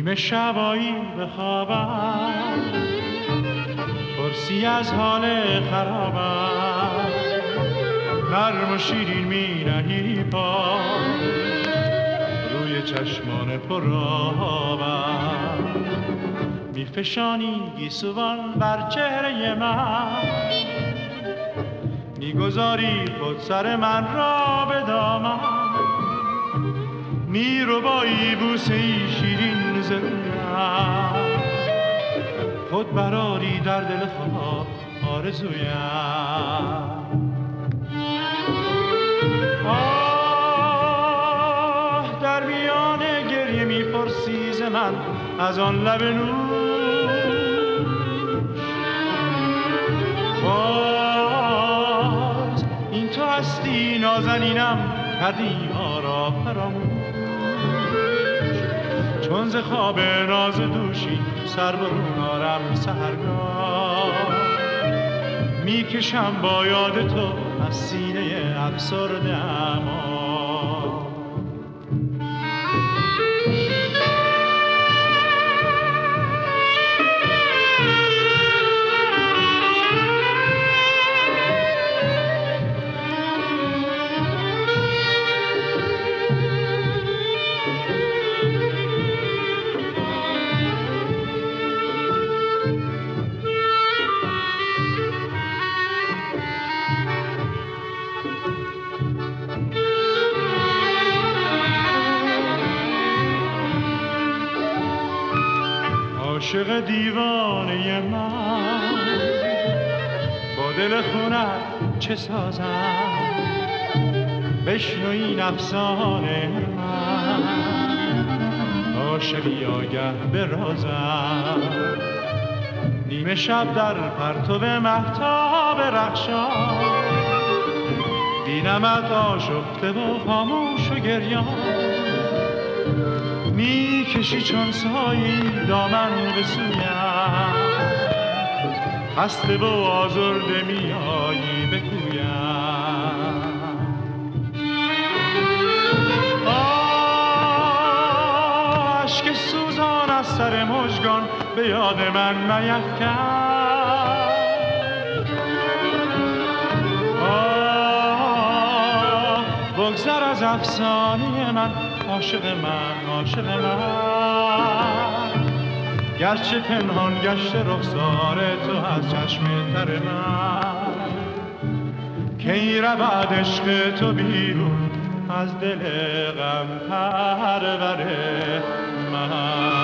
نیمه شبایی بخوابم، پرسی از حال خرابم، نرم و شیرین می نهی پا روی چشمان پرآبم، می فشانی گیسوان بر چهره من، می گذاری خود سر من را به دامن، می ربایی بوسه ای شیرین ز رویم، خود براری در دل خواب آرزویم. آه در میان گریه می پرسی ز من از آن لب نوش، باز این تو هستی نازنینم کردی ما را فراموش، چون ز خواب ناز دوشی سر برون آرم سحرگاه، میکشم با یاد تو از سینه افسرده اما. عاشق دیوانه من با دل خونت چه سازم، بشنو این افسانه من، عاشقی آگه به رازم، نیمه شب در پرتو مهتاب رخشان، بینمت آشفته و خاموش و گریان، می کشی چون سایی دامن به سویم، خسته و آزرده می آیی به کویم. اشک سوزان از سر مژگان به یاد من میفکن، بگذر از افسانه من عاشق من، عاشق من، گرچه پنهان گشته رخسار تو از چشم تر من، کی رود عشق تو بیرون از دل غم پرور من.